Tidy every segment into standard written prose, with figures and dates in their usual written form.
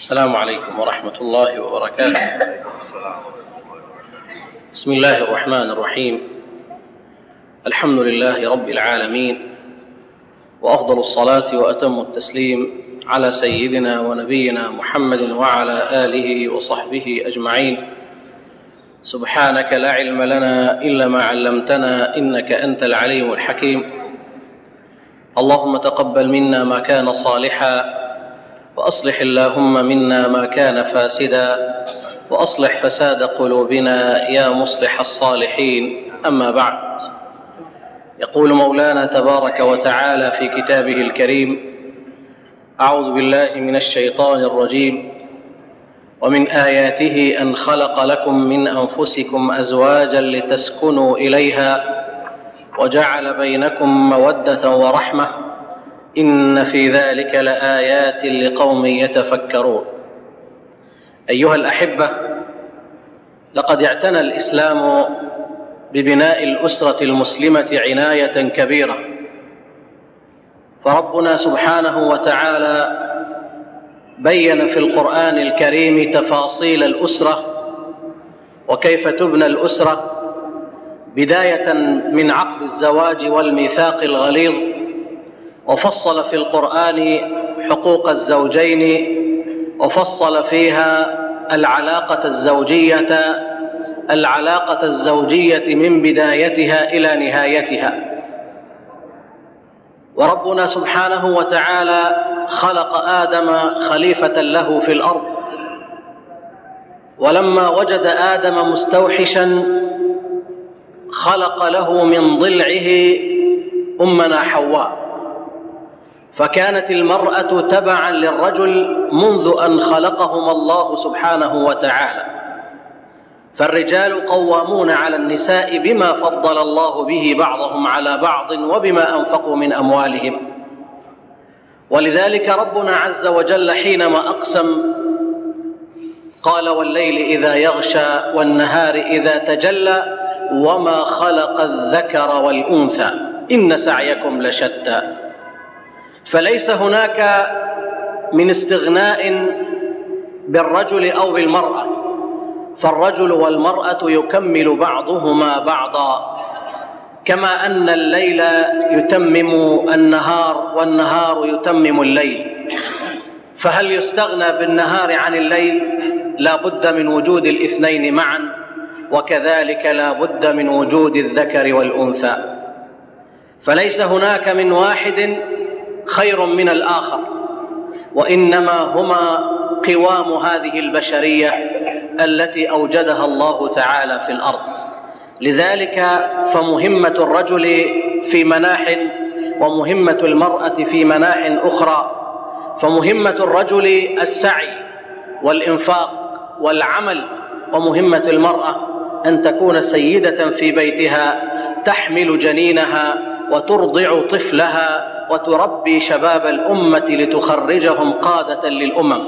السلام عليكم ورحمة الله وبركاته. بسم الله الرحمن الرحيم. الحمد لله رب العالمين، وأفضل الصلاة وأتم التسليم على سيدنا ونبينا محمد وعلى آله وصحبه أجمعين. سبحانك لا علم لنا إلا ما علمتنا إنك أنت العليم الحكيم. اللهم تقبل منا ما كان صالحا، وأصلح اللهم منا ما كان فاسدا، وأصلح فساد قلوبنا يا مصلح الصالحين. أما بعد، يقول مولانا تبارك وتعالى في كتابه الكريم: أعوذ بالله من الشيطان الرجيم: ومن آياته أن خلق لكم من أنفسكم أزواجا لتسكنوا إليها وجعل بينكم مودة ورحمة إن في ذلك لآيات لقوم يتفكرون. أيها الأحبة، لقد اعتنى الإسلام ببناء الأسرة المسلمة عناية كبيرة، فربنا سبحانه وتعالى بين في القرآن الكريم تفاصيل الأسرة وكيف تبنى الأسرة، بداية من عقد الزواج والميثاق الغليظ، وفصل في القرآن حقوق الزوجين، وفصل فيها العلاقة الزوجية من بدايتها إلى نهايتها. وربنا سبحانه وتعالى خلق آدم خليفة له في الأرض، ولما وجد آدم مستوحشا خلق له من ضلعه أمنا حواء، فكانت المرأة تبعا للرجل منذ أن خلقهما الله سبحانه وتعالى. فالرجال قوامون على النساء بما فضل الله به بعضهم على بعض وبما أنفقوا من أموالهم. ولذلك ربنا عز وجل حينما أقسم قال: والليل إذا يغشى والنهار إذا تجلى وما خلق الذكر والأنثى إن سعيكم لشتى. فليس هناك من استغناء بالرجل أو بالمرأة، فالرجل والمرأة يكمل بعضهما بعضا، كما أن الليل يتمم النهار والنهار يتمم الليل. فهل يستغنى بالنهار عن الليل؟ لا بد من وجود الاثنين معا، وكذلك لا بد من وجود الذكر والأنثى. فليس هناك من واحد خير من الآخر، وإنما هما قوام هذه البشرية التي أوجدها الله تعالى في الأرض. لذلك فمهمة الرجل في مناح، ومهمة المرأة في مناح أخرى. فمهمة الرجل السعي والإنفاق والعمل، ومهمة المرأة أن تكون سيدة في بيتها، تحمل جنينها وترضع طفلها وتربي شباب الأمة لتخرجهم قادة للأمم.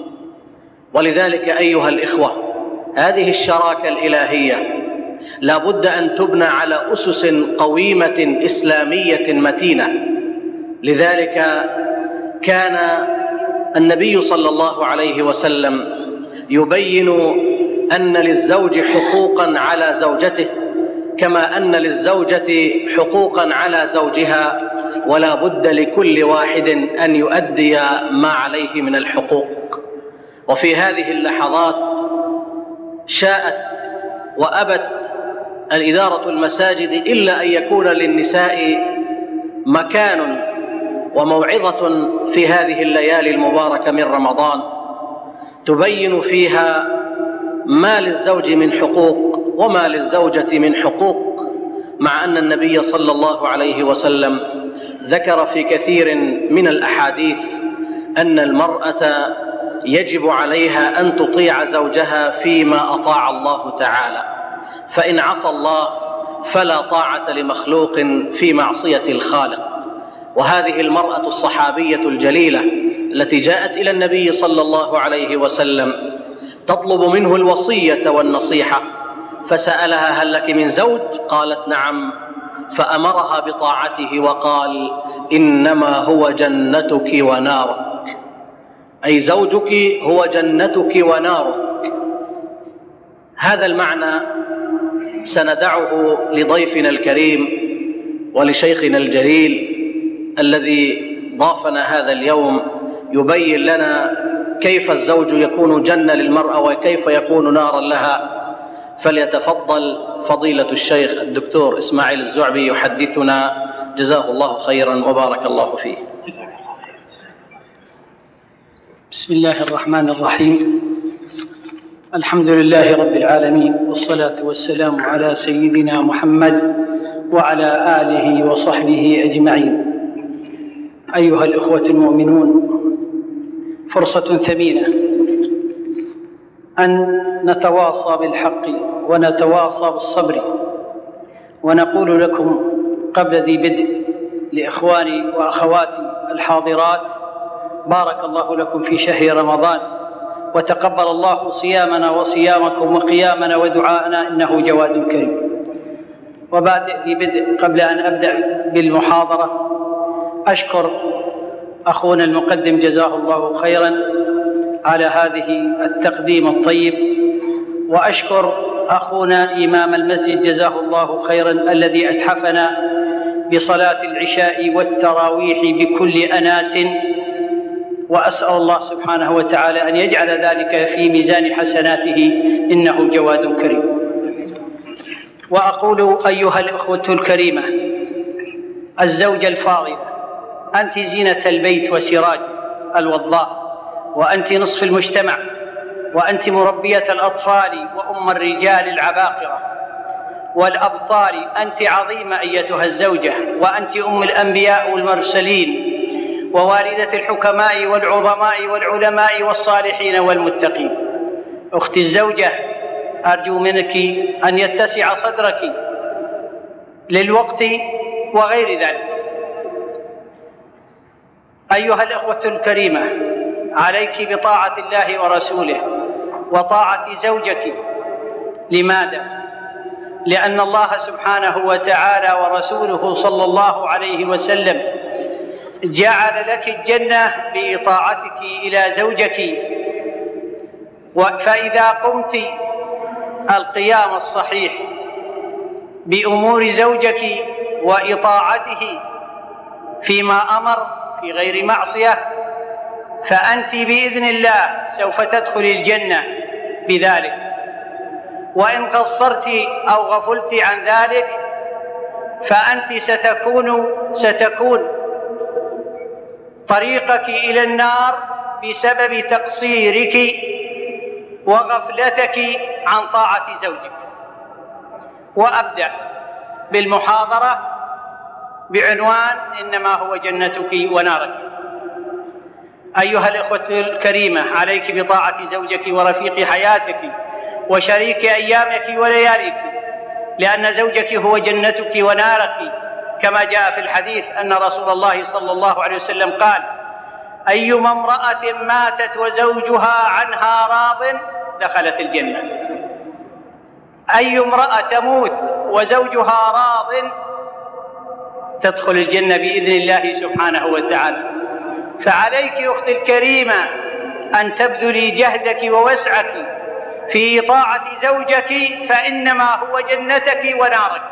ولذلك أيها الإخوة، هذه الشراكة الإلهية لا بد أن تبنى على أسس قويمة إسلامية متينة. لذلك كان النبي صلى الله عليه وسلم يبين أن للزوج حقوقا على زوجته، كما أن للزوجة حقوقا على زوجها، ولا بد لكل واحد أن يؤدي ما عليه من الحقوق. وفي هذه اللحظات شاءت وأبت الإدارة المساجد إلا أن يكون للنساء مكان وموعظة في هذه الليالي المباركة من رمضان تبين فيها ما للزوج من حقوق وما للزوجة من حقوق، مع أن النبي صلى الله عليه وسلم ذكر في كثير من الأحاديث أن المرأة يجب عليها أن تطيع زوجها فيما أطاع الله تعالى، فإن عصى الله فلا طاعة لمخلوق في معصية الخالق. وهذه المرأة الصحابية الجليلة التي جاءت إلى النبي صلى الله عليه وسلم تطلب منه الوصية والنصيحة، فسألها: هل لك من زوج؟ قالت: نعم. فأمرها بطاعته وقال: إنما هو جنتك ونارك. أي زوجك هو جنتك ونارك. هذا المعنى سندعه لضيفنا الكريم ولشيخنا الجليل الذي ضافنا هذا اليوم يبين لنا كيف الزوج يكون جنة للمرأة وكيف يكون نارا لها. فليتفضل فضيلة الشيخ الدكتور إسماعيل الزعبي يحدثنا، جزاه الله خيرا وبارك الله فيه. بسم الله الرحمن الرحيم. الحمد لله رب العالمين، والصلاة والسلام على سيدنا محمد وعلى آله وصحبه أجمعين. أيها الإخوة المؤمنون، فرصة ثمينة أن نتواصى بالحق ونتواصى بالصبر. ونقول لكم قبل ذي بدء لإخواني وأخواتي الحاضرات: بارك الله لكم في شهر رمضان، وتقبل الله صيامنا وصيامكم وقيامنا ودعاءنا، إنه جواد كريم. وبعد ذي بدء، قبل أن أبدأ بالمحاضرة، أشكر أخونا المقدم جزاه الله خيرا على هذه التقديم الطيب، وأشكر أخونا إمام المسجد جزاه الله خيرا الذي أتحفنا بصلاة العشاء والتراويح بكل أنات، وأسأل الله سبحانه وتعالى أن يجعل ذلك في ميزان حسناته، إنه جواد كريم. وأقول أيها الأخوة الكريمة: الزوجة الفاضلة، أنت زينة البيت وسراج الوضاء، وأنت نصف المجتمع، وأنت مربية الأطفال وأم الرجال العباقرة والأبطال. أنت عظيمة أيتها الزوجة، وأنت أم الأنبياء والمرسلين، ووالدة الحكماء والعظماء والعلماء والصالحين والمتقين. أختي الزوجة، أرجو منك أن يتسع صدرك للوقت وغير ذلك. أيها الأخوة الكريمة، عليك بطاعة الله ورسوله وطاعة زوجك. لماذا؟ لأن الله سبحانه وتعالى ورسوله صلى الله عليه وسلم جعل لك الجنة بإطاعتك إلى زوجك. فإذا قمت القيام الصحيح بأمور زوجك وإطاعته فيما أمر في غير معصية، فأنت بإذن الله سوف تدخل الجنة بذلك. وإن قصرت أو غفلت عن ذلك، فأنت ستكون طريقك إلى النار بسبب تقصيرك وغفلتك عن طاعة زوجك. وأبدأ بالمحاضرة بعنوان: إنما هو جنتك ونارك. أيها الإخوة الكريمة، عليك بطاعة زوجك ورفيق حياتك وشريك أيامك ولياليك، لأن زوجك هو جنتك ونارك، كما جاء في الحديث أن رسول الله صلى الله عليه وسلم قال: أيما امرأة ماتت وزوجها عنها راض دخلت الجنة. أي امرأة تموت وزوجها راض تدخل الجنة بإذن الله سبحانه وتعالى. فعليك أختي الكريمة أن تبذلي جهدك ووسعك في طاعة زوجك، فإنما هو جنتك ونارك.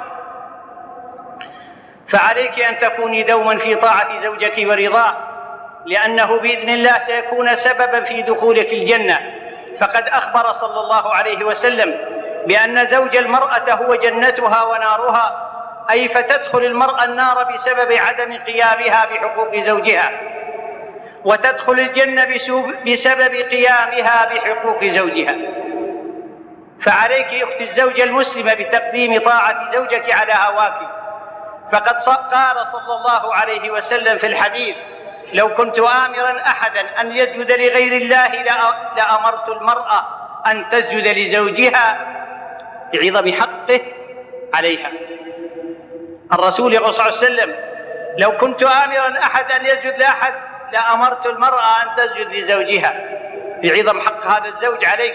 فعليك أن تكوني دوما في طاعة زوجك ورضاه، لأنه بإذن الله سيكون سببا في دخولك الجنة. فقد أخبر صلى الله عليه وسلم بأن زوج المرأة هو جنتها ونارها، أي فتدخل المرأة النار بسبب عدم قيامها بحقوق زوجها، وتدخل الجنة بسبب قيامها بحقوق زوجها. فعليك أختي الزوجة المسلمة بتقديم طاعة زوجك على هواك. فقد قال صلى الله عليه وسلم في الحديث: لو كنت آمرا أحدا أن يسجد لغير الله لأمرت المرأة أن تسجد لزوجها بعظم حقه عليها. الرسول صلى الله عليه وسلم: لو كنت آمرا أحد أن يسجد لأحد لأمرت المرأة أن تسجد لزوجها بعظم حق هذا الزوج عليك.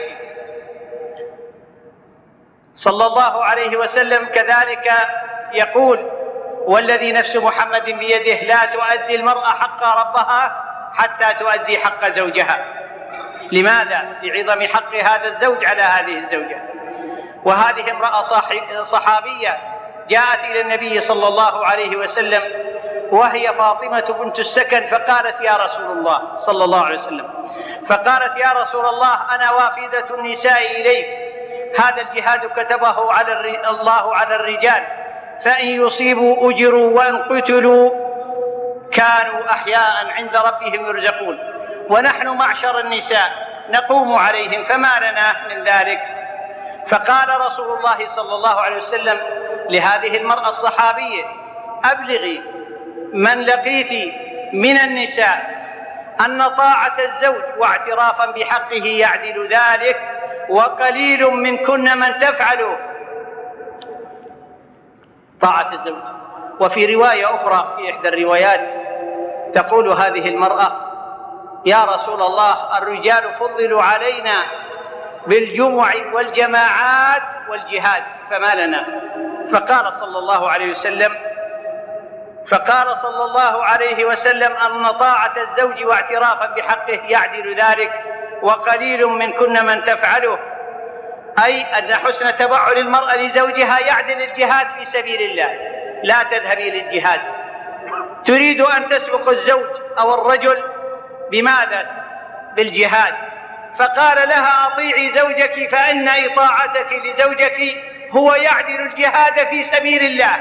صلى الله عليه وسلم كذلك يقول: والذي نفس محمد بيده لا تؤدي المرأة حق ربها حتى تؤدي حق زوجها. لماذا؟ لعظم حق هذا الزوج على هذه الزوجة. وهذه امرأة صحابية جاءت إلى النبي صلى الله عليه وسلم وهي فاطمة بنت السكن، فقالت يا رسول الله صلى الله عليه وسلم، فقالت يا رسول الله أنا وافدة النساء إليك، هذا الجهاد كتبه الله على الرجال، فإن يصيبوا أجروا وإن قتلوا كانوا أحياء عند ربهم يرزقون، ونحن معشر النساء نقوم عليهم، فما لنا من ذلك؟ فقال رسول الله صلى الله عليه وسلم لهذه المرأة الصحابية أبلغي من لقيت من النساء أن طاعة الزوج واعترافا بحقه يعدل ذلك، وقليل منكن من تفعل طاعة الزوج. وفي رواية أخرى في إحدى الروايات تقول هذه المرأة يا رسول الله الرجال فضلوا علينا بالجمع والجماعات والجهاد فما لنا؟ فقال صلى الله عليه وسلم أن طاعة الزوج واعترافا بحقه يعدل ذلك، وقليل منكن من تفعله، أي أن حسن تبعل المرأة لزوجها يعدل الجهاد في سبيل الله. لا تذهبي للجهاد، تريد أن تسبق الزوج أو الرجل بماذا؟ بالجهاد. فقال لها أطيعي زوجك فإن إطاعتك لزوجك هو يعدل الجهاد في سبيل الله.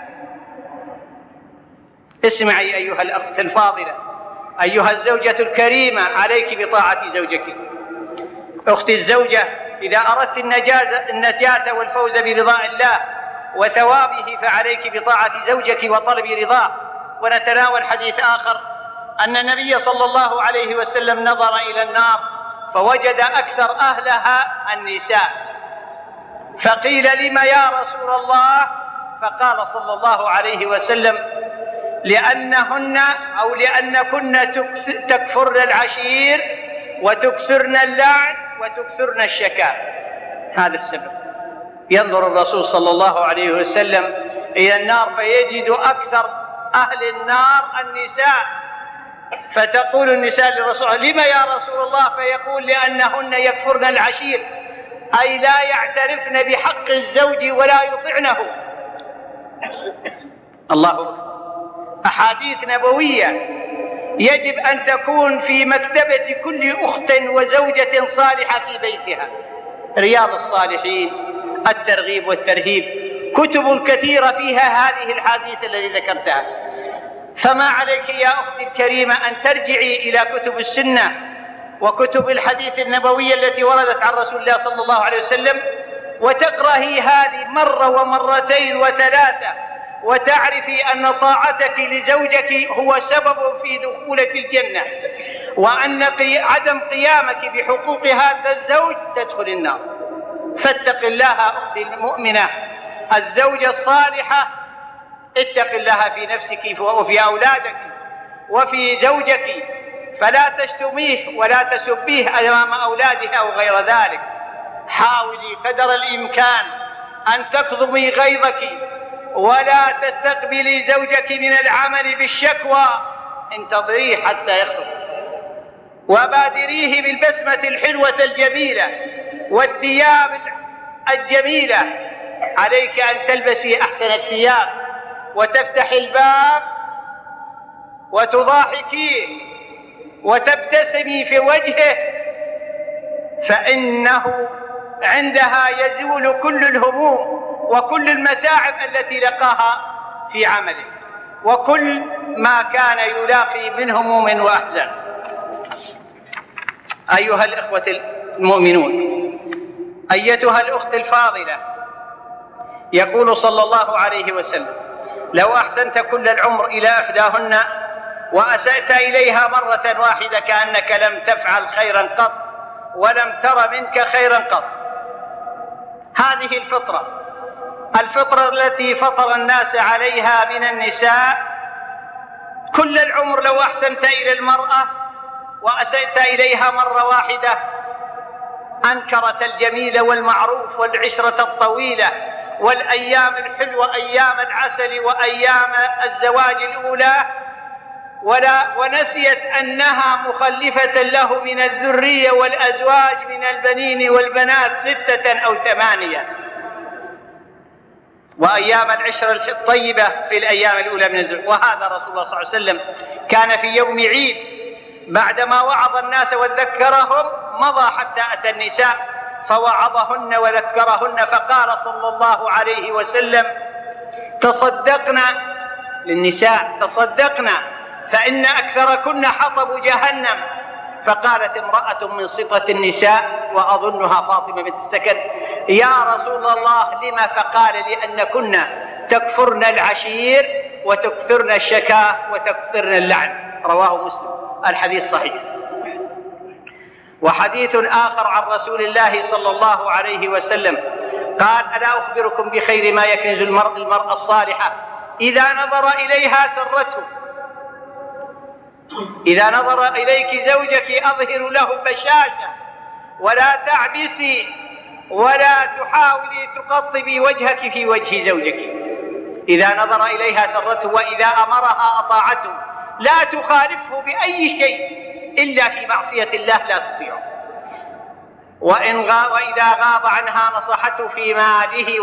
اسمعي أيها الأخت الفاضلة، أيها الزوجة الكريمة، عليك بطاعة زوجك. أختي الزوجة، إذا أردت النجاة والفوز برضاء الله وثوابه فعليك بطاعة زوجك وطلب رضاه. ونتناول حديث آخر أن النبي صلى الله عليه وسلم نظر إلى النار فوجد أكثر أهلها النساء، فقيل لم يا رسول الله؟ فقال صلى الله عليه وسلم لأنهن أو لأنكن تكفرن العشير وتكثرن اللعن وتكثرن الشكاء. هذا السبب. ينظر الرسول صلى الله عليه وسلم إلى النار فيجد أكثر أهل النار النساء، فتقول النساء للرسول لما يا رسول الله؟ فيقول لأنهن يكفرن العشير، أي لا يعترفن بحق الزوج ولا يطعنه. الله أكبر. أحاديث نبوية يجب أن تكون في مكتبة كل أخت وزوجة صالحة في بيتها. رياض الصالحين، الترغيب والترهيب، كتب كثيرة فيها هذه الحديث الذي ذكرتها. فما عليك يا أختي الكريمة أن ترجعي إلى كتب السنة وكتب الحديث النبوية التي وردت عن رسول الله صلى الله عليه وسلم، وتقرأي هذه مرة ومرتين وثلاثة، وتعرفي أن طاعتك لزوجك هو سبب في دخولك الجنة، وأن عدم قيامك بحقوق هذا الزوج تدخل النار. فاتق الله أختي المؤمنة الزوجة الصالحة، اتق الله في نفسك وفي أولادك وفي زوجك، فلا تشتميه ولا تسبيه أمام أولادها أو غير ذلك. حاولي قدر الإمكان أن تكظمي غيظك ولا تستقبلي زوجك من العمل بالشكوى، انتظريه حتى يخرج، وبادريه بالبسمة الحلوة الجميلة والثياب الجميلة. عليك أن تلبسي أحسن الثياب وتفتح الباب وتضاحكيه وتبتسمي في وجهه، فإنه عندها يزول كل الهموم وكل المتاعب التي لقاها في عمله وكل ما كان يلاقي من هموم وأحزان. أيها الإخوة المؤمنون، أيتها الأخت الفاضلة، يقول صلى الله عليه وسلم لو أحسنت كل العمر إلى إحداهن وأسأت إليها مرة واحدة كأنك لم تفعل خيرا قط ولم تر منك خيرا قط. هذه الفطرة التي فطر الناس عليها من النساء. كل العمر لو أحسنت إلى المرأة وأسأت إليها مرة واحدة أنكرت الجميل والمعروف والعشرة الطويلة والأيام الحلوة، أيام العسل وأيام الزواج الأولى، ونسيت أنها مخلفة له من الذرية والأزواج من البنين والبنات 6 أو 8. وأيام العشرة الطيبة في الأيام الأولى من الزواج. وهذا رسول الله صلى الله عليه وسلم كان في يوم عيد بعدما وعظ الناس وذكرهم مضى حتى أتى النساء فوعظهن وذكرهن، فقال صلى الله عليه وسلم: تصدقنا للنساء، تصدقنا فإن أكثركن حطب جهنم. فقالت امرأة من سطة النساء وأظنها فاطمة بنت السكن: يا رسول الله لما؟ فقال: لأنكن تكفرن العشير وتكثرن الشكاه وتكثرن اللعن. رواه مسلم. الحديث صحيح. وحديث آخر عن رسول الله صلى الله عليه وسلم قال: ألا أخبركم بخير ما يكنز المرء الصالحة إذا نظر إليها سرته. إذا نظر إليك زوجك أظهر له بشاشة ولا تعبسي ولا تحاولي تقطبي وجهك في وجه زوجك. إذا نظر إليها سرته وإذا أمرها أطاعته، لا تخالفه بأي شيء إلا في معصية الله لا تطيعه. وإذا غاب عنها نصحته في ماله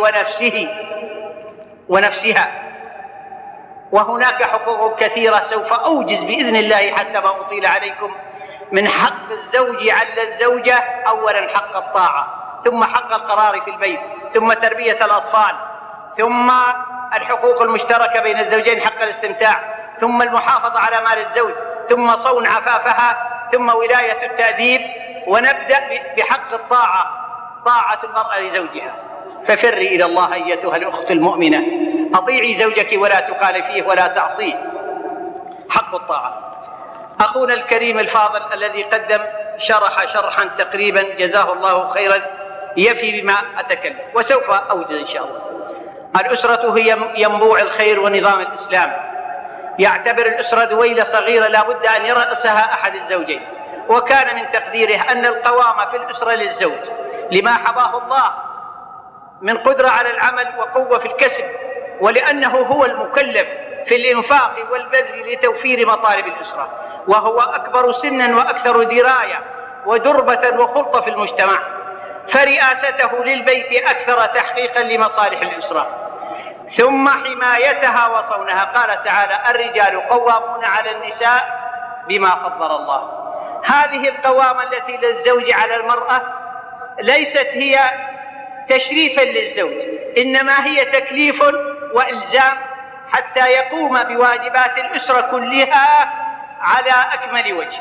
ونفسها. وهناك حقوق كثيرة سوف أوجز بإذن الله حتى ما أطيل عليكم. من حق الزوج على الزوجة: أولا حق الطاعة، ثم حق القرار في البيت، ثم تربية الأطفال، ثم الحقوق المشتركة بين الزوجين: حق الاستمتاع، ثم المحافظة على مال الزوج، ثم صون عفافها، ثم ولاية التأديب. ونبدأ بحق الطاعة، طاعة المرأة لزوجها. ففري إلى الله أيتها الأخت المؤمنة، أطيعي زوجك ولا تخالفيه ولا تعصيه. حق الطاعة. أخونا الكريم الفاضل الذي قدم شرحا تقريبا جزاه الله خيرا يفي بما أتكلم، وسوف أوجز إن شاء الله. الأسرة هي ينبوع الخير ونظام الإسلام. يعتبر الأسرة دويلة صغيرة لا بد أن يرأسها أحد الزوجين، وكان من تقديره أن القوام في الأسرة للزوج لما حظاه الله من قدرة على العمل وقوة في الكسب، ولأنه هو المكلف في الإنفاق والبذل لتوفير مطالب الأسرة، وهو أكبر سنا وأكثر دراية ودربة وخلطة في المجتمع. فرئاسته للبيت أكثر تحقيقا لمصالح الأسرة، ثم حمايتها وصونها. قال تعالى: الرجال قوامون على النساء بما فضل الله. هذه القوامة التي للزوج على المرأة ليست هي تشريفا للزوج، إنما هي تكليف وإلزام حتى يقوم بواجبات الأسرة كلها على أكمل وجه.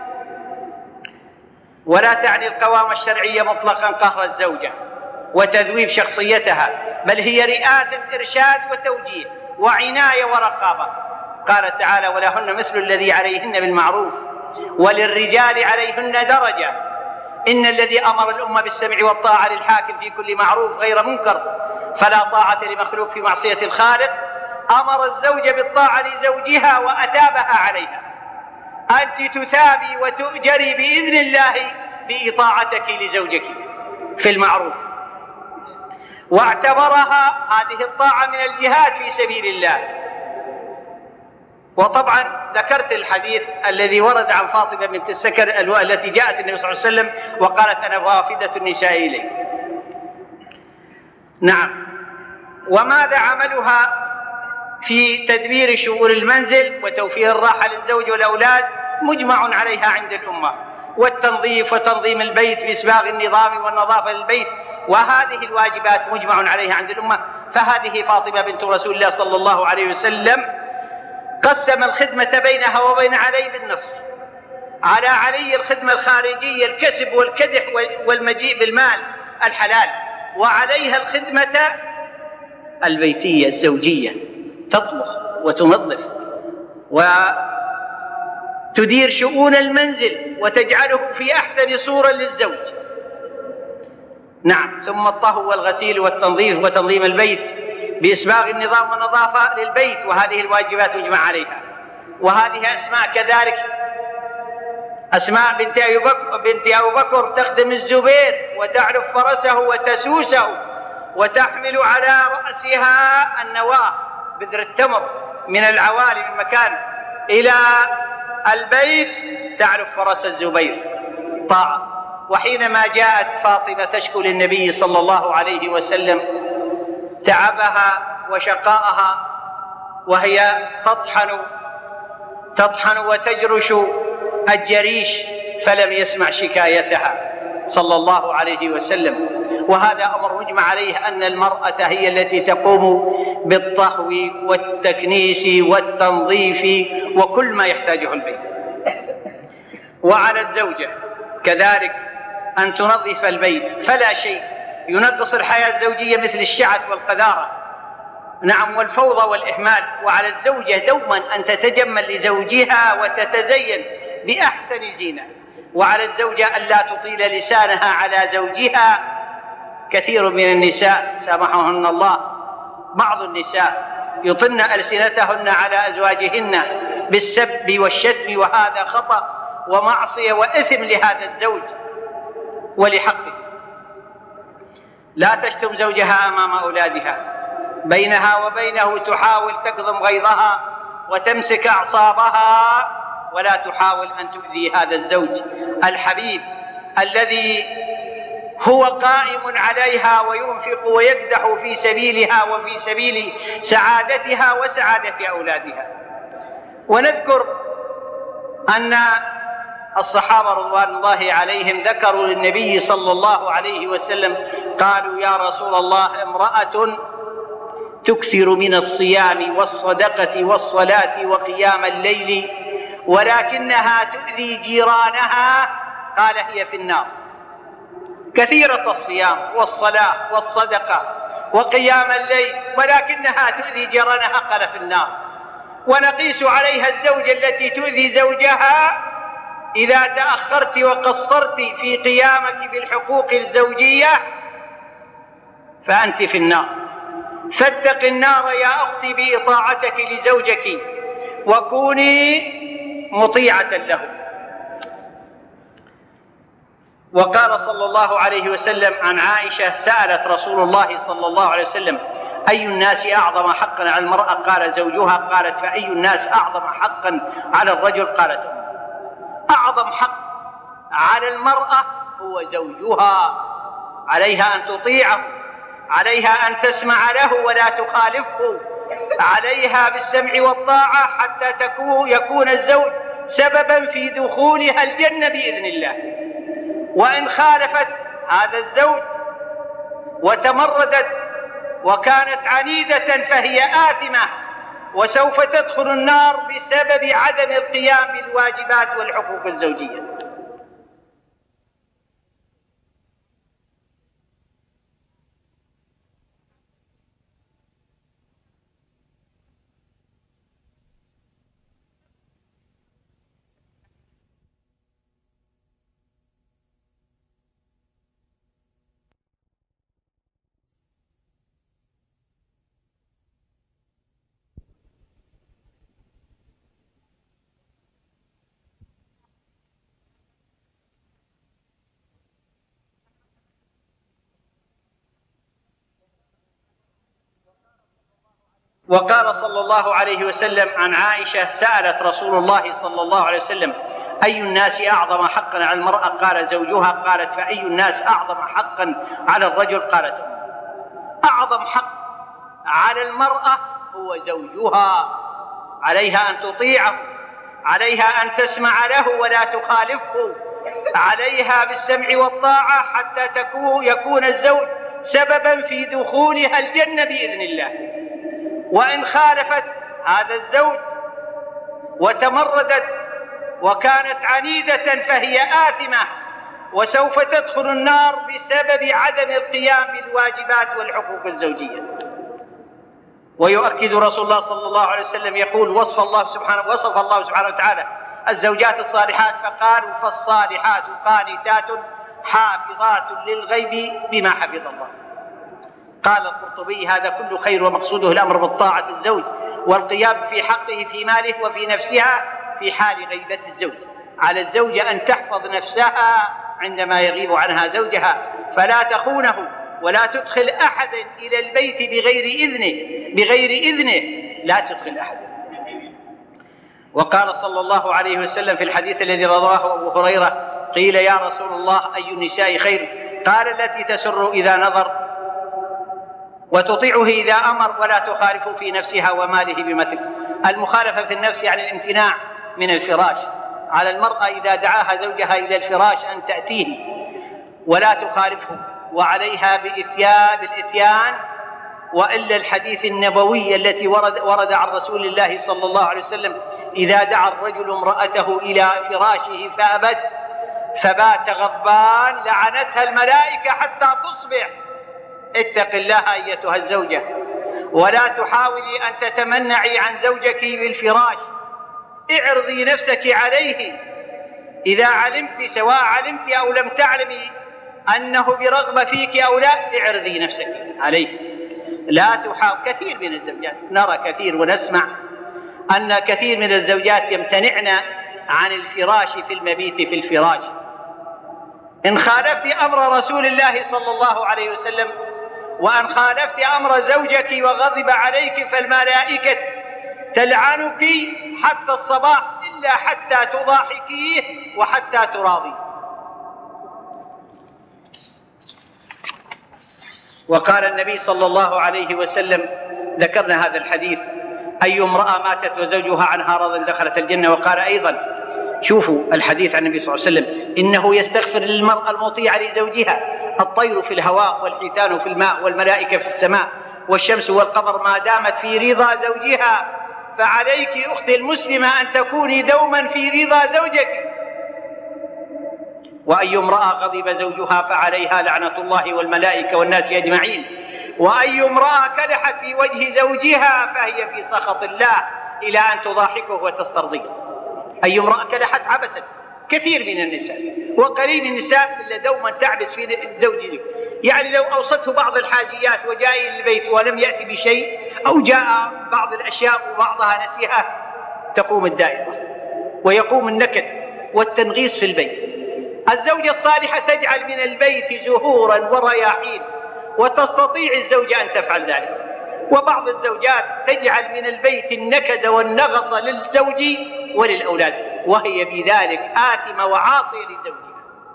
ولا تعني القوامة الشرعية مطلقا قهر الزوجة وتذويب شخصيتها، بل هي رئاسة إرشاد وتوجيه وعناية ورقابة. قال تعالى: ولهن مثل الذي عليهن بالمعروف وللرجال عليهن درجة. إن الذي أمر الأمة بالسمع والطاعة للحاكم في كل معروف غير منكر، فلا طاعة لمخلوق في معصية الخالق. أمر الزوج بالطاعة لزوجها وأثابها عليها. أنت تثابي وتؤجري بإذن الله بإطاعتك لزوجك في المعروف. واعتبرها هذه الطاعة من الجهاد في سبيل الله. وطبعا ذكرت الحديث الذي ورد عن فاطمة بنت السكر التي جاءت النبي صلى الله عليه وسلم وقالت: أنا وافدة النساء إليك. نعم. وماذا عملها في تدبير شؤون المنزل وتوفير الراحة للزوج والأولاد؟ مجمع عليها عند الأمة. والتنظيف وتنظيم البيت بإسباغ النظام والنظافة للبيت، وهذه الواجبات مجمع عليها عند الأمة. فهذه فاطمة بنت رسول الله صلى الله عليه وسلم قسم الخدمة بينها وبين علي بالنصف. على علي الخدمة الخارجية الكسب والكدح والمجيء بالمال الحلال، وعليها الخدمة البيتية الزوجية، تطبخ وتنظف وتدير شؤون المنزل وتجعله في أحسن صورة للزوج. نعم. ثم الطهو والغسيل والتنظيف وتنظيم البيت بإسباغ النظام والنظافة للبيت، وهذه الواجبات مجمع عليها. وهذه أسماء كذلك. أسماء بنت أبو بكر تخدم الزبير وتعلف فرسه وتسوسه وتحمل على رأسها النواة بذر التمر من العوالي بمكان إلى البيت تعرف فرس الزبير طاعة. وحينما جاءت فاطمة تشكو للنبي صلى الله عليه وسلم تعبها وشقاءها وهي تطحن وتجرش الجريش، فلم يسمع شكايتها صلى الله عليه وسلم. وهذا أمر مجمع عليه أن المرأة هي التي تقوم بالطهو والتكنيس والتنظيف وكل ما يحتاجه البيت. وعلى الزوجة كذلك أن تنظف البيت، فلا شيء ينقص الحياة الزوجية مثل الشعث والقذارة، نعم، والفوضى والإهمال. وعلى الزوجة دوما أن تتجمل لزوجها وتتزين بأحسن زينة. وعلى الزوجة أن لا تطيل لسانها على زوجها. كثير من النساء سامحهن الله، بعض النساء يطن ألسنتهن على أزواجهن بالسب والشتم، وهذا خطأ ومعصية وإثم لهذا الزوج ولحقه. لا تشتم زوجها أمام أولادها، بينها وبينه تحاول تكظم غيظها وتمسك أعصابها، ولا تحاول أن تؤذي هذا الزوج الحبيب الذي هو قائم عليها وينفق ويكدح في سبيلها وفي سبيل سعادتها وسعادة أولادها. ونذكر أن الصحابة رضوان الله عليهم ذكروا للنبي صلى الله عليه وسلم قالوا: يا رسول الله، امرأة تكثر من الصيام والصدقة والصلاة وقيام الليل ولكنها تؤذي جيرانها، قال: هي في النار. كثيرة الصيام والصلاة والصدقة وقيام الليل ولكنها تؤذي جيرانها، قال: في النار. ونقيس عليها الزوجة التي تؤذي زوجها: إذا تأخرت وقصرت في قيامك بالحقوق الزوجية فأنت في النار. فاتق النار يا أختي بإطاعتك لزوجك وكوني مطيعة له. وقال صلى الله عليه وسلم عن عائشة: سألت رسول الله صلى الله عليه وسلم: أي الناس أعظم حقا على المرأة؟ قال: زوجها. قالت: فأي الناس أعظم حقا على الرجل؟ قالت: أمه. أعظم حق على المرأة هو زوجها، عليها أن تطيعه، عليها أن تسمع له ولا تخالفه، عليها بالسمع والطاعة حتى يكون الزوج سببا في دخولها الجنة بإذن الله. وإن خالفت هذا الزوج وتمردت وكانت عنيدة فهي آثمة وسوف تدخل النار بسبب عدم القيام بالواجبات والحقوق الزوجية. وقال صلى الله عليه وسلم عن عائشة: سألت رسول الله صلى الله عليه وسلم: أي الناس أعظم حقا على المرأة؟ قال: زوجها. قالت: فأي الناس أعظم حقا على الرجل؟ قالت: أمه. أعظم حق على المرأة هو زوجها، عليها أن تطيعه، عليها أن تسمع له ولا تخالفه، عليها بالسمع والطاعة حتى يكون الزوج سببا في دخولها الجنة بإذن الله. وإن خالفت هذا الزوج وتمردت وكانت عنيدة فهي آثمة وسوف تدخل النار بسبب عدم القيام بالواجبات والحقوق الزوجية. ويؤكد رسول الله صلى الله عليه وسلم يقول: وصف الله سبحانه وتعالى الزوجات الصالحات فقالوا: فالصالحات قانتات حافظات للغيب بما حفظ الله. قال القرطبي: هذا كل خير ومقصوده الأمر بالطاعة الزوج والقيام في حقه في ماله وفي نفسها في حال غيبة الزوج. على الزوجة أن تحفظ نفسها عندما يغيب عنها زوجها، فلا تخونه ولا تدخل أحدا إلى البيت بغير إذنه لا تدخل أحدا. وقال صلى الله عليه وسلم في الحديث الذي رواه أبو هريرة: قيل يا رسول الله أي النساء خير؟ قال: التي تسر إذا نظر وتطيعه إذا أمر ولا تخالف في نفسها وماله بمثل. المخالفة في النفس يعني الامتناع من الفراش. على المرأة إذا دعاها زوجها إلى الفراش أن تأتيه ولا تخالفه، وعليها بالإتيان، وإلا الحديث النبوي التي ورد عن رسول الله صلى الله عليه وسلم: إذا دعا الرجل امرأته إلى فراشه فأبت فبات غضبان لعنتها الملائكة حتى تصبح. اتق الله أيتها الزوجة، ولا تحاولي أن تتمنعي عن زوجك بالفراش. اعرضي نفسك عليه إذا علمت، سواء علمت أو لم تعلمي أنه برغبة فيك أو لا، اعرضي نفسك عليه. لا تحاول. كثير من الزوجات نرى كثير ونسمع أن كثير من الزوجات يمتنعن عن الفراش في المبيت في الفراش. إن خالفت أمر رسول الله صلى الله عليه وسلم، وأن خالفت أمر زوجك وغضب عليك، فالملائكة تلعنك حتى الصباح إلا حتى تضاحكيه وحتى تراضيه. وقال النبي صلى الله عليه وسلم، ذكرنا هذا الحديث: أي امرأة ماتت وزوجها عنها راض دخلت الجنة. وقال أيضا، شوفوا الحديث عن النبي صلى الله عليه وسلم: إنه يستغفر للمرأة المطيعة لزوجها الطير في الهواء والحيتان في الماء والملائكة في السماء والشمس والقمر ما دامت في رضا زوجها. فعليك أختي المسلمة أن تكوني دوما في رضا زوجك. وأي امرأة غضب زوجها فعليها لعنة الله والملائكة والناس أجمعين. وأي امرأة كلحت في وجه زوجها فهي في سخط الله إلى أن تضاحكه وتسترضيه. أي امرأة كلحت عبست. كثير من النساء وقليل من النساء إلا دوما تعبس في زوجها. يعني لو أوصته بعض الحاجيات وجاء إلى البيت ولم يأتي بشيء، أو جاء بعض الأشياء وبعضها نسيها، تقوم الدائرة ويقوم النكد والتنغيص في البيت. الزوجة الصالحة تجعل من البيت زهورا ورياحين، وتستطيع الزوجة أن تفعل ذلك. وبعض الزوجات تجعل من البيت النكد والنغص للزوج وللأولاد، وهي بذلك آثمة وعاصية لزوجها.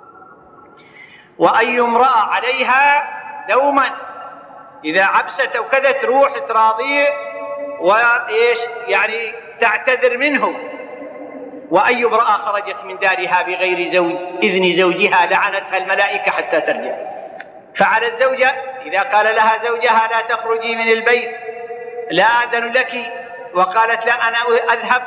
وأي امرأة عليها دوما إذا عبست أو كذا تروح تراضيه وإيش يعني تعتذر منه. وأي امرأة خرجت من دارها بغير إذن زوجها لعنتها الملائكة حتى ترجع. فعلى الزوجة إذا قال لها زوجها لا تخرجي من البيت لا أذن لك، وقالت لا أنا أذهب،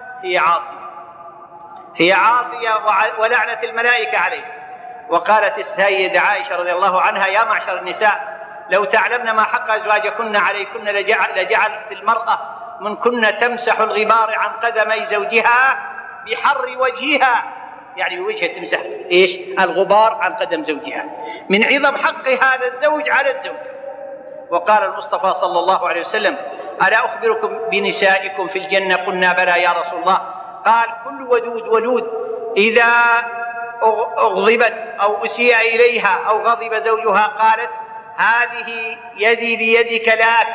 هي عاصية ولعنة الملائكة عليه. وقالت السيدة عائشة رضي الله عنها: يا معشر النساء، لو تعلمن ما حق أزواجكن عليكن لجعلت المرأة منكن تمسح الغبار عن قدمي زوجها بحر وجهها. يعني بوجهها تمسح إيش؟ الغبار عن قدم زوجها، من عظم حق هذا الزوج على الزوج. وقال المصطفى صلى الله عليه وسلم: ألا أخبركم بنسائكم في الجنة؟ قلنا بلى يا رسول الله. قال: كل ودود ولود إذا أغضبت أو أسيء إليها أو غضب زوجها قالت: هذه يدي بيدك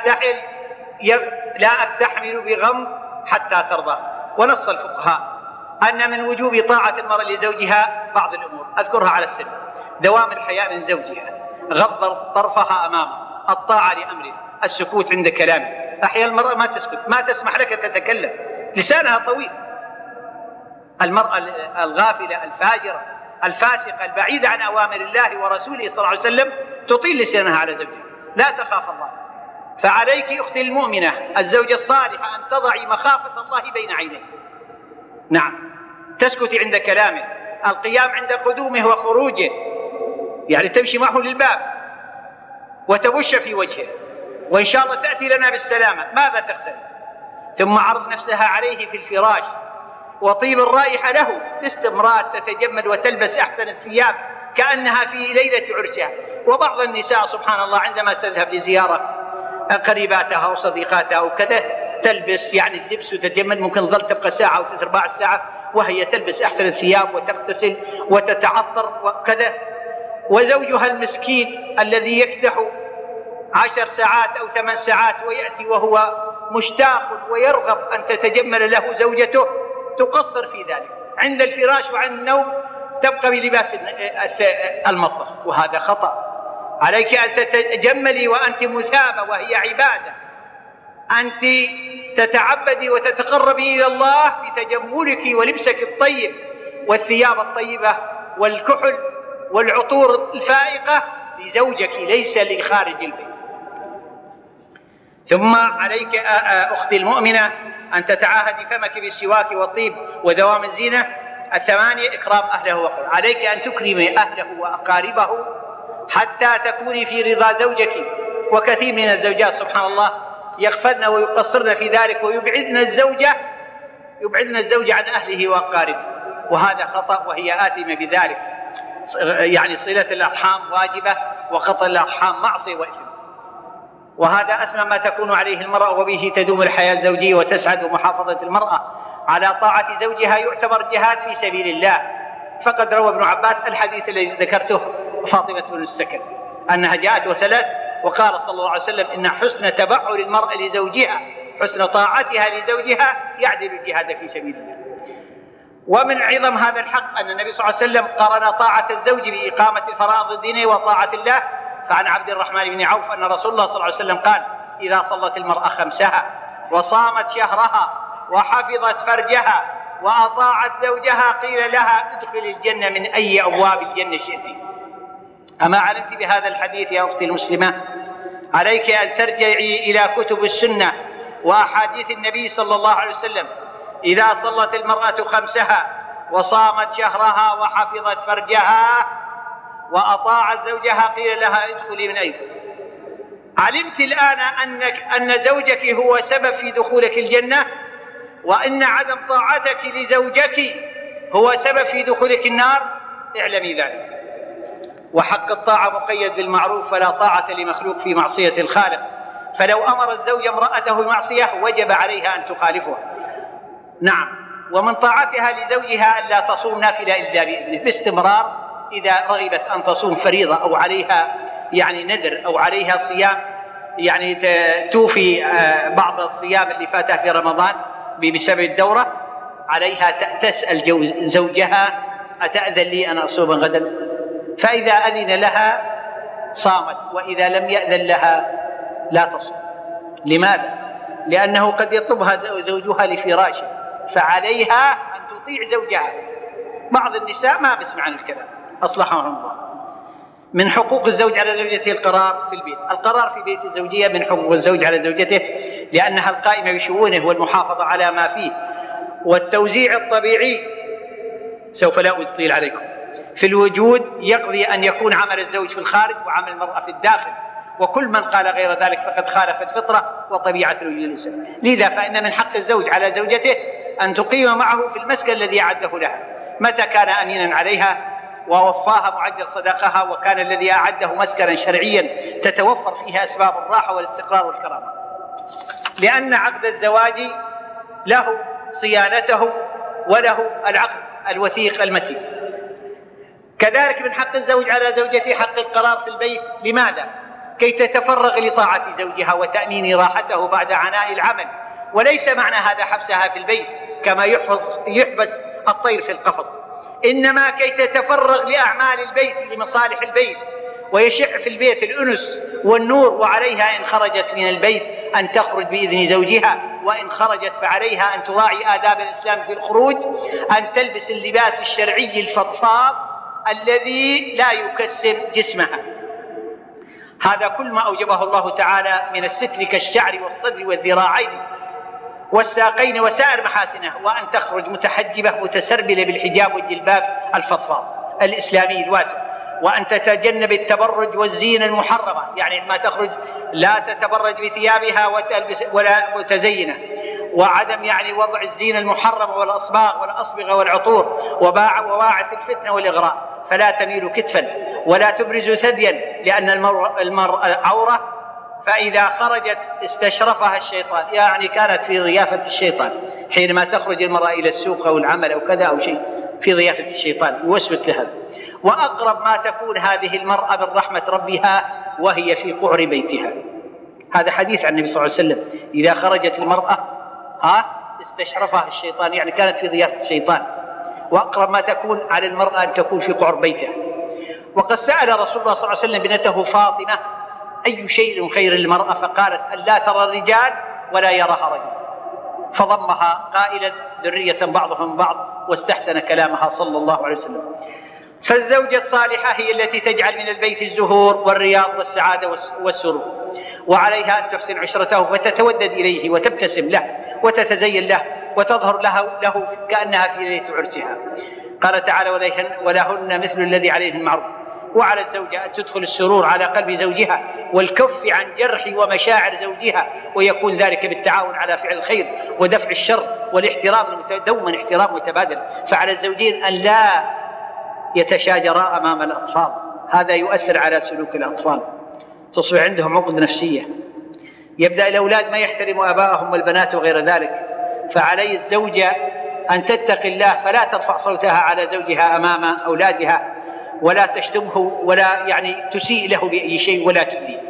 لا أكتحمل بغم حتى ترضى. ونص الفقهاء أن من وجوب طاعة المرأة لزوجها بعض الأمور، أذكرها على السن: دوام الحياء من زوجها، غض طرفها أمامه، الطاعة لأمره، السكوت عند كلامه. أحيانا المرأة ما تسكت، ما تسمح لك تتكلم، لسانها طويل. المرأة الغافلة الفاجرة الفاسقة البعيدة عن أوامر الله ورسوله صلى الله عليه وسلم تطيل لسانها على زوجها، لا تخاف الله. فعليك أختي المؤمنة الزوجة الصالحة أن تضعي مخافة الله بين عينيك. نعم، تسكتي عند كلامه، القيام عند قدومه وخروجه، يعني تمشي معه للباب وتبش في وجهه، وإن شاء الله تأتي لنا بالسلامة، ماذا تخسر؟ ثم عرض نفسها عليه في الفراش وطيب الرائحة له باستمرار، تتجمل وتلبس أحسن الثياب كأنها في ليلة عرسها. وبعض النساء سبحان الله عندما تذهب لزيارة قريباتها أو صديقاتها أو كذا تلبس يعني اللبس وتتجمل، ممكن ظل تبقى ساعة أو 3/4 ساعة وهي تلبس أحسن الثياب وتغتسل وتتعطر وكذا. وزوجها المسكين الذي يكدح 10 ساعات أو 8 ساعات ويأتي وهو مشتاق ويرغب أن تتجمل له زوجته، تقصر في ذلك. عند الفراش وعند النوم تبقى بلباس المطبخ، وهذا خطأ. عليك أن تتجملي وأنت مثابة، وهي عبادة. أنت تتعبدي وتتقربي إلى الله بتجملك ولبسك الطيب والثياب الطيبة والكحل والعطور الفائقة لزوجك ليس لخارج البيت. ثم عليك أختي المؤمنة أن تتعاهدي فمك بالسواك والطيب ودوام الزينة. 8 إكرام أهله وأقربه. عليك أن تكرمي أهله وأقاربه حتى تكوني في رضا زوجك. وكثير من الزوجات سبحان الله يغفلن ويقصرن في ذلك ويبعدن الزوج عن أهله وأقاربه، وهذا خطأ وهي آثمة بذلك. يعني صلة الأرحام واجبة، وقطع الأرحام معصية وإثم، وهذا أسمى ما تكون عليه المرأة، وبه تدوم الحياة الزوجية وتسعد. ومحافظة المرأة على طاعة زوجها يعتبر جهاد في سبيل الله. فقد روى ابن عباس الحديث الذي ذكرته فاطمة بن السكن أنها جاءت وسألت وقال صلى الله عليه وسلم إن حسن تبعل المرأة لزوجها، حسن طاعتها لزوجها يعدل الجهاد في سبيل الله. ومن عظم هذا الحق أن النبي صلى الله عليه وسلم قارن طاعة الزوج بإقامة الفرائض الدينية وطاعة الله. فعن عبد الرحمن بن عوف أن رسول الله صلى الله عليه وسلم قال إذا صلت المرأة 5 وصامت شهرها وحفظت فرجها وأطاعت زوجها قيل لها ادخل الجنة من أي أبواب الجنة شئت. أما علمت بهذا الحديث يا أختي المسلمة؟ عليك أن ترجعي إلى كتب السنة وأحاديث النبي صلى الله عليه وسلم. إذا صلت المرأة 5 وصامت شهرها وحفظت فرجها وأطاعت زوجها قيل لها ادخلي من أي. علمت الآن أن زوجك هو سبب في دخولك الجنة، وأن عدم طاعتك لزوجك هو سبب في دخولك النار. اعلمي ذلك. وحق الطاعة مقيد بالمعروف، فلا طاعة لمخلوق في معصية الخالق. فلو أمر الزوج امرأته بمعصية وجب عليها أن تخالفها. نعم. ومن طاعتها لزوجها أن لا تصوم نافلة إلا بإذنه باستمرار. إذا رغبت أن تصوم فريضة أو عليها يعني نذر أو عليها صيام يعني توفي بعض الصيام اللي فاتها في رمضان بسبب الدورة، عليها تسأل زوجها أتأذن لي أن أصوم غدا؟ فإذا أذن لها صامت، وإذا لم يأذن لها لا تصوم. لماذا؟ لأنه قد يطلبها زوجها لفراشه، فعليها أن تطيع زوجها. بعض النساء ما بسمع عن الكلام أصلحهم الله. من حقوق الزوج على زوجته القرار في البيت. القرار في بيت الزوجية من حقوق الزوج على زوجته، لأنها القائمة بشؤونه والمحافظة على ما فيه والتوزيع الطبيعي. سوف لا أطيل عليكم. في الوجود يقضي أن يكون عمل الزوج في الخارج وعمل المرأة في الداخل، وكل من قال غير ذلك فقد خالف الفطرة وطبيعة الوجود الإنسان. لذا فإن من حق الزوج على زوجته أن تقيم معه في المسكن الذي أعده لها متى كان أمينا عليها ووفاها معجل صداقها، وكان الذي أعده مسكنا شرعيا تتوفر فيها أسباب الراحة والاستقرار والكرامة. لأن عقد الزواج له صيانته وله العقد الوثيق المتين. كذلك من حق الزوج على زوجته حق القرار في البيت. لماذا؟ كي تتفرغ لطاعة زوجها وتأمين راحته بعد عناء العمل، وليس معنى هذا حبسها في البيت كما يحبس الطير في القفص، إنما كي تتفرغ لأعمال البيت لمصالح البيت، ويشع في البيت الأنس والنور. وعليها إن خرجت من البيت أن تخرج بإذن زوجها، وإن خرجت فعليها أن تراعي آداب الإسلام في الخروج، أن تلبس اللباس الشرعي الفضفاض الذي لا يكسر جسمها. هذا كل ما أوجبه الله تعالى من الستر كالشعر والصدر والذراعين والساقين وسائر محاسنه. وأن تخرج متحجبة متسربلة بالحجاب والجلباب الفضفاض الإسلامي الواسع. وأن تتجنب التبرج والزينة المحرمة، يعني ما تخرج لا تتبرج بثيابها ولا متزينة. وعدم يعني وضع الزينة المحرمة والأصباغ والأصبغة والعطور وواعث الفتنة والإغراء. فلا تميل كتفا ولا تبرز ثديا، لأن المرأة عورة، فإذا خرجت استشرفها الشيطان، يعني كانت في ضيافة الشيطان حينما تخرج المرأة إلى السوق أو العمل أو كذا أو شيء، في ضيافة الشيطان يوسوس لها. وأقرب ما تكون هذه المرأة من رحمة ربها وهي في قعر بيتها. هذا حديث عن النبي صلى الله عليه وسلم. إذا خرجت المرأة استشرفها الشيطان، يعني كانت في ضيافة الشيطان، وأقرب ما تكون على المرأة أن تكون في قعر بيتها. وقد سأل رسول الله صلى الله عليه وسلم ابنته فاطمة أي شيء خير للمرأة، فقالت أن لا ترى الرجال ولا يراها رجل، فضمها قائلا ذرية بعضهم بعض، واستحسن كلامها صلى الله عليه وسلم. فالزوجة الصالحة هي التي تجعل من البيت الزهور والرياض والسعادة والسرور، وعليها أن تحسن عشرته فتتودد إليه وتبتسم له وتتزين له وتظهر له كأنها في ليلة عرسها. قال تعالى ولهن مثل الذي عليهن معروف. وعلى الزوجة أن تدخل السرور على قلب زوجها والكف عن جرح ومشاعر زوجها، ويكون ذلك بالتعاون على فعل الخير ودفع الشر والاحترام، دوما احترام متبادل. فعلى الزوجين أن لا يتشاجرا أمام الأطفال، هذا يؤثر على سلوك الأطفال، تصبح عندهم عقد نفسية، يبدأ الأولاد ما يحترموا آباءهم والبنات وغير ذلك. فعلي الزوجة أن تتقي الله فلا ترفع صوتها على زوجها أمام أولادها، ولا تشتمه ولا تسيء له بأي شيء ولا تؤذيه.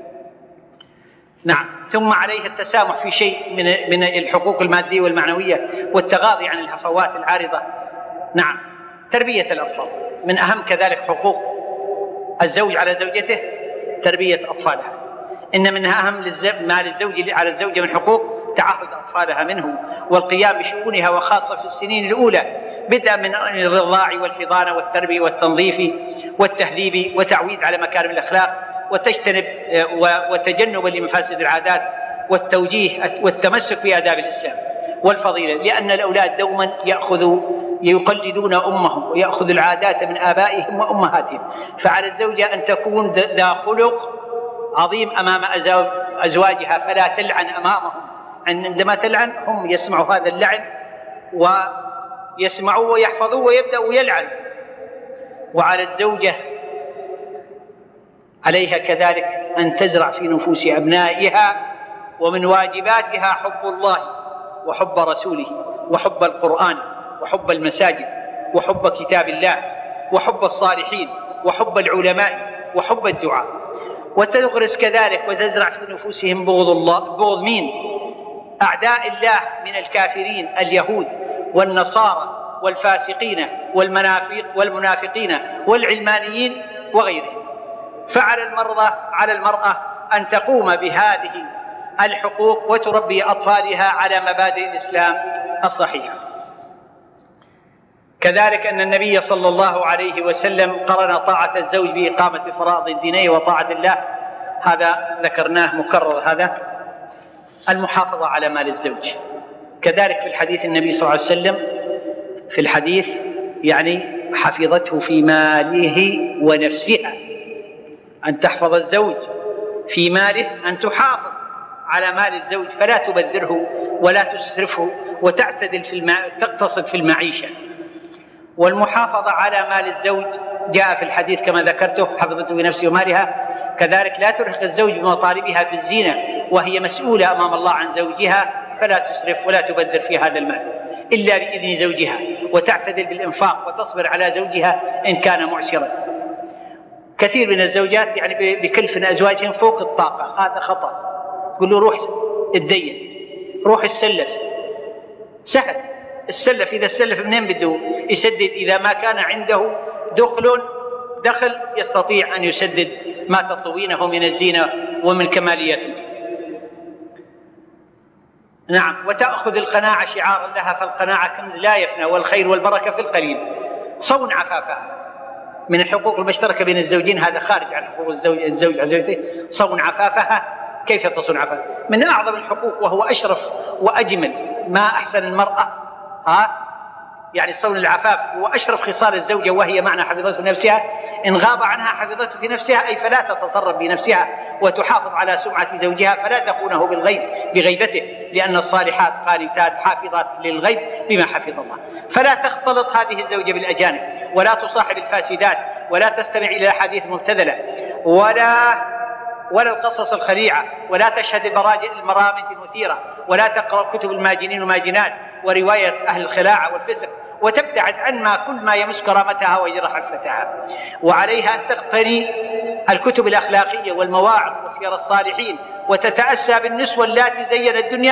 نعم. ثم عليها التسامح في شيء من الحقوق المادية والمعنوية والتغاضي عن الهفوات العارضة. نعم. تربية الأطفال من أهم كذلك حقوق الزوج على زوجته، تربية أطفالها. إن من أهم ما للزوج على الزوجة من حقوق تعهد أطفالها منه والقيام بشؤونها، وخاصة في السنين الأولى، بدءا من الرضاع والحضانة والتربية والتنظيف والتهذيب وتعويد على مكارم الأخلاق، وتجنبا لمفاسد العادات، والتوجيه والتمسك بآداب الإسلام والفضيلة، لأن الأولاد دوما يقلدون أمهم ويأخذ العادات من آبائهم وأمهاتهم. فعلى الزوجة أن تكون ذا خلق عظيم أمام أزواجها، فلا تلعن أمامهم، عندما تلعن هم يسمعوا هذا اللعن ويسمعوه ويحفظوه ويبدأوا يلعن. وعلى الزوجة عليها كذلك أن تزرع في نفوس أبنائها ومن واجباتها حب الله وحب رسوله وحب القرآن وحب المساجد وحب كتاب الله وحب الصالحين وحب العلماء وحب الدعاء، وتغرس كذلك وتزرع في نفوسهم بغض الله. بغض مين؟ أعداء الله من الكافرين اليهود والنصارى والفاسقين والمنافقين والعلمانيين وغيرهم. فعلى المرأة أن تقوم بهذه الحقوق وتربي أطفالها على مبادئ الإسلام الصحيحة. كذلك أن النبي صلى الله عليه وسلم قرن طاعة الزوج بإقامة فرائض الدينين وطاعة الله، هذا ذكرناه مكرر. هذا المحافظة على مال الزوج كذلك في الحديث النبي صلى الله عليه وسلم في الحديث حفظته في ماله ونفسها، أن تحفظ الزوج في ماله، أن تحافظ على مال الزوج فلا تبذره ولا تسرفه وتعتدل تقتصد في المعيشة. والمحافظة على مال الزوج جاء في الحديث كما ذكرته حفظته بنفسه ومالها. كذلك لا ترهق الزوج بمطالبها في الزينة وهي مسؤولة أمام الله عن زوجها، فلا تسرف ولا تبذر في هذا المال إلا بإذن زوجها، وتعتدل بالإنفاق وتصبر على زوجها إن كان معسرا. كثير من الزوجات بكلف أزواجهم فوق الطاقة، هذا خطأ. تقول له روح الدين، روح السلف. سهل السلف، إذا السلف منين بده يسدد؟ إذا ما كان عنده دخل يستطيع أن يسدد ما تطلبينه من الزينة ومن كماليات البيت. نعم. وتأخذ القناعة شعارا لها، فالقناعة كنز لا يفنى والخير والبركة في القليل. صون عفافها من الحقوق المشتركة بين الزوجين، هذا خارج عن حقوق الزوج على زوجته. صون عفافها. كيف تصون عفافها؟ من أعظم الحقوق وهو أشرف وأجمل ما أحسن المرأة، صون العفاف هو أشرف خصال الزوجة، وهي معنى حفظته نفسها. إن غاب عنها حفظته في نفسها، أي فلا تتصرف بنفسها وتحافظ على سمعة زوجها، فلا تخونه بغيبته، لأن الصالحات قانتات حافظات للغيب بما حفظ الله. فلا تختلط هذه الزوجة بالأجانب، ولا تصاحب الفاسدات، ولا تستمع إلى الأحاديث المبتذلة، ولا القصص الخليعة، ولا تشهد المرامج المثيرة، ولا تقرأ كتب الماجنين والماجنات ورواية أهل الخلاعة والفسق، وتبتعد عن كل ما يمس كرامتها ويجرح عفتها. وعليها أن تقتني الكتب الأخلاقية والمواعظ وسير الصالحين، وتتأسى بالنسوة اللاتي زين الدنيا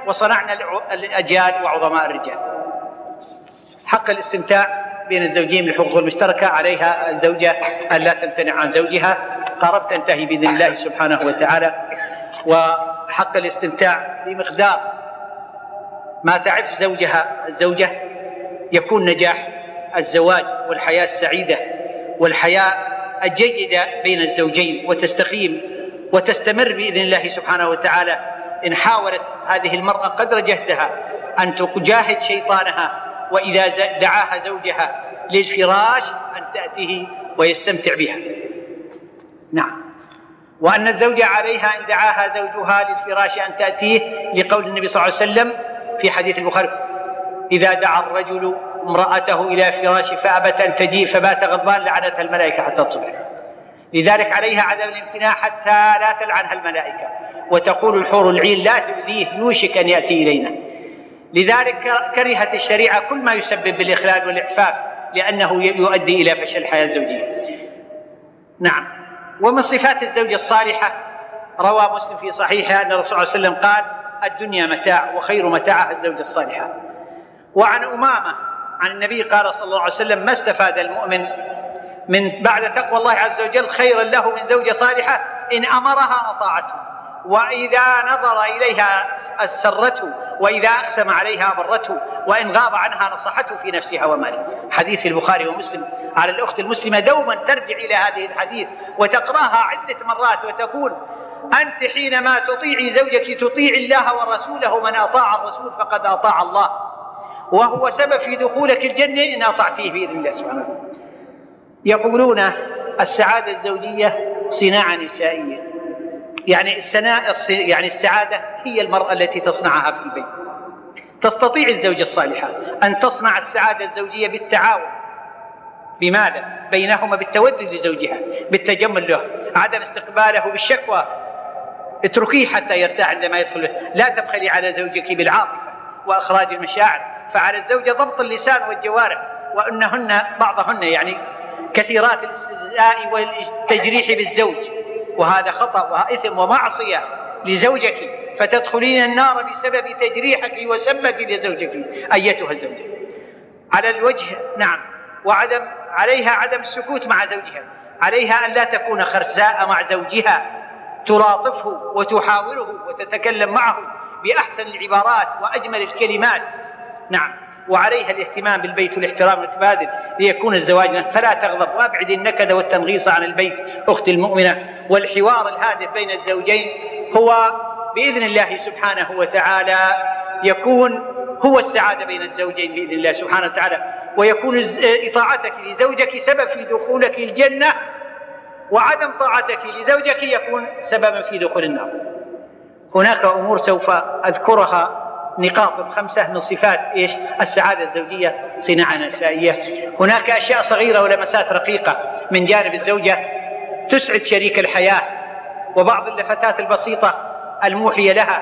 وصنعنا الأجيال وعظماء الرجال. حق الاستمتاع بين الزوجين بالحقوق المشتركة، عليها الزوجة أن لا تمتنع عن زوجها، قربت تنتهي بإذن الله سبحانه وتعالى. وحق الاستمتاع بمقدار ما تعف زوجها الزوجة يكون نجاح الزواج والحياة السعيدة والحياة الجيدة بين الزوجين وتستقيم وتستمر بإذن الله سبحانه وتعالى إن حاولت هذه المرأة قدر جهدها أن تجاهد شيطانها، وإذا دعاها زوجها للفراش أن تأتيه ويستمتع بها. نعم. وأن الزوجة عليها إن دعاها زوجها للفراش أن تأتيه، لقول النبي صلى الله عليه وسلم في حديث البخاري: إذا دعا الرجل امرأته إلى فراش فأبت أن تجيء فبات غضبان لعنتها الملائكة حتى تصبح. لذلك عليها عدم الامتناع حتى لا تلعنها الملائكة، وتقول الحور العين: لا تؤذيه يوشك أن يأتي إلينا. لذلك كرهت الشريعة كل ما يسبب بالإخلال والإعفاف، لأنه يؤدي إلى فشل الحياة الزوجية. نعم. ومن صفات الزوجة الصالحة روى مسلم في صحيحه أن الرسول صلى الله عليه وسلم قال: الدنيا متاع وخير متاعها الزوجة الصالحة. وعن أمامة عن النبي قال صلى الله عليه وسلم: ما استفاد المؤمن من بعد تقوى الله عز وجل خيرا له من زوجة صالحة إن أمرها أطاعته، وإذا نظر إليها أسرته، وإذا أقسم عليها برته، وإن غاب عنها نصحته في نفسها وماله. حديث البخاري ومسلم. على الأخت المسلمة دوما ترجع إلى هذه الحديث وتقرأها عدة مرات وتقول: أنت حينما تطيعي زوجك تطيع الله ورسوله، من أطاع الرسول فقد أطاع الله، وهو سبب في دخولك الجنة إن أطعتيه بإذن الله سبحانه وتعالى. يقولون السعادة الزوجية صناعة نسائية، يعني السعادة هي المرأة التي تصنعها في البيت. تستطيع الزوجة الصالحة أن تصنع السعادة الزوجية بالتعاون. بماذا؟ بينهما بالتودد لزوجها، بالتجمل له، عدم استقباله بالشكوى، اتركيه حتى يرتاح عندما يدخل. لا تبخلي على زوجك بالعاطفة وإخراج المشاعر، فعلى الزوجة ضبط اللسان والجوارح، وأنهن بعضهن يعني كثيرات الاستهزاء والتجريح بالزوج، وهذا خطأ وإثم ومعصية لزوجك، فتدخلين النار بسبب تجريحك وسبك لزوجك أيتها الزوجة. على الوجه نعم. عليها عدم السكوت مع زوجها، عليها أن لا تكون خرساء مع زوجها، تلاطفه وتحاوره وتتكلم معه بأحسن العبارات وأجمل الكلمات. نعم. وعليها الاهتمام بالبيت والاحترام المتبادل ليكون الزواج، فلا تغضب، وأبعد النكد والتنغيص عن البيت أختي المؤمنة. والحوار الهادف بين الزوجين هو بإذن الله سبحانه وتعالى يكون هو السعادة بين الزوجين بإذن الله سبحانه وتعالى، ويكون إطاعتك لزوجك سبب في دخولك الجنة، وعدم طاعتك لزوجك يكون سببا في دخول النار. هناك أمور سوف أذكرها، نقاط 5 من صفات السعادة الزوجية صناعة نسائية. هناك أشياء صغيرة ولمسات رقيقة من جانب الزوجة تسعد شريك الحياة، وبعض اللفتات البسيطة الموحية لها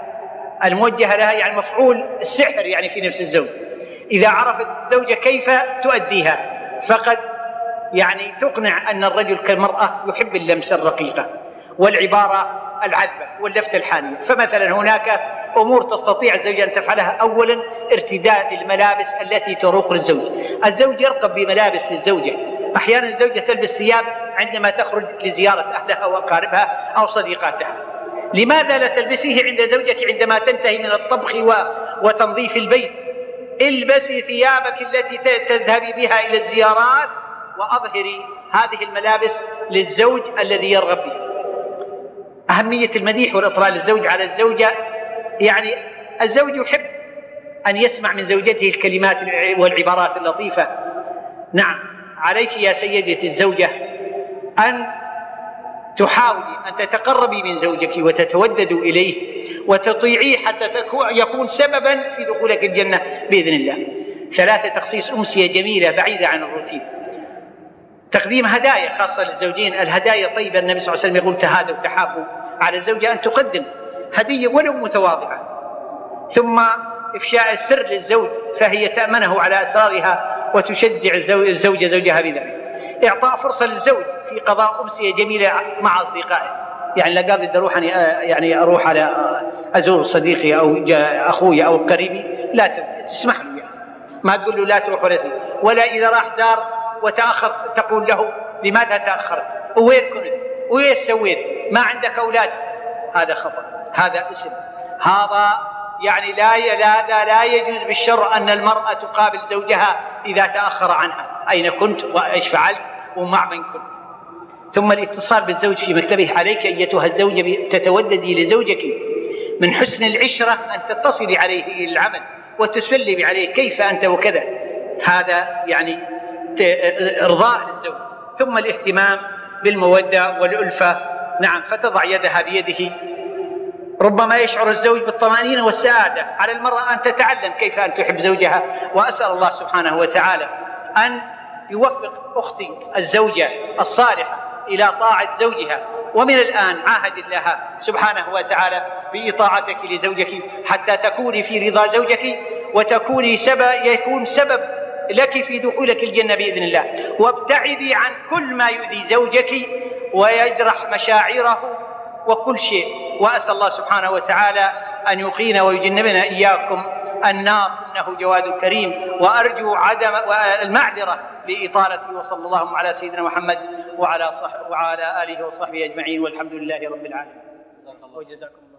الموجهة لها، يعني مفعول السحر يعني في نفس الزوج. إذا عرفت الزوجة كيف تؤديها فقد يعني تقنع أن الرجل كالمرأة يحب اللمسة الرقيقة والعبارة العذبة واللفتة الحانية. فمثلا هناك أمور تستطيع الزوجة أن تفعلها. أولا ارتداء الملابس التي تروق للزوج. الزوج يرغب بملابس للزوجة. أحيانا الزوجة تلبس ثياب عندما تخرج لزيارة أهلها وأقاربها أو صديقاتها. لماذا لا تلبسيه عند زوجك عندما تنتهي من الطبخ وتنظيف البيت؟ البسي ثيابك التي تذهبي بها إلى الزيارات، وأظهري هذه الملابس للزوج الذي يرغب به. أهمية المديح والإطراء للزوج على الزوجة، يعني الزوج يحب أن يسمع من زوجته الكلمات والعبارات اللطيفة. نعم، عليك يا سيدتي الزوجة أن تحاولي أن تتقربي من زوجك وتتوددوا إليه وتطيعيه حتى يكون سببا في دخولك الجنة بإذن الله. 3 تخصيص أمسية جميلة بعيدة عن الروتين. تقديم هدايا خاصة للزوجين. الهدايا طيبة. النبي صلى الله عليه وسلم يقول: تهادوا تحابوا. على الزوجة أن تقدم هدية ولو متواضعة. ثم إفشاء السر للزوج، فهي تأمنه على أسرارها وتشجع الزوجة زوجها بذلك. إعطاء فرصة للزوج في قضاء أمسية جميلة مع أصدقائه. يعني لا قال بدي أروح يعني أروح على أزور صديقي أو أخوي أو قريبي، لا تسمح له يعني. ما تقول له لا تروح ولا إذا راح زار وتأخر تقول له لماذا تأخرت، وين كنت، وين سويت، ما عندك أولاد. هذا خطأ، هذا اسم، هذا يعني لا يجوز بالشرع أن المرأة تقابل زوجها إذا تأخر عنها، أين كنت وإيش فعلت ومع من كنت. ثم الاتصال بالزوج في مكتبه، عليك أيتها الزوجة تتوددي لزوجك من حسن العشرة أن تتصلي عليه إلى العمل وتسلمي عليه كيف أنت وكذا، هذا يعني إرضاء للزوج. ثم الاهتمام بالمودة والألفة، نعم، فتضع يدها بيده. ربما يشعر الزوج بالطمأنينة والسعادة، على المرأة أن تتعلم كيف أن تحب زوجها. وأسأل الله سبحانه وتعالى أن يوفق أختي الزوجة الصالحة إلى طاعة زوجها، ومن الآن عاهد الله سبحانه وتعالى بإطاعتك لزوجك حتى تكوني في رضا زوجك وتكوني يكون سبب لك في دخولك الجنة بإذن الله. وابتعدي عن كل ما يؤذي زوجك ويجرح مشاعره وكل شيء. وأسأل الله سبحانه وتعالى أن يقينا ويجنبنا إياكم النار إنه جواد كريم، وأرجو عدم المعذرة لإطالتي. وصلى الله على سيدنا محمد وعلى آله وصحبه أجمعين، والحمد لله رب العالمين. وجزاكم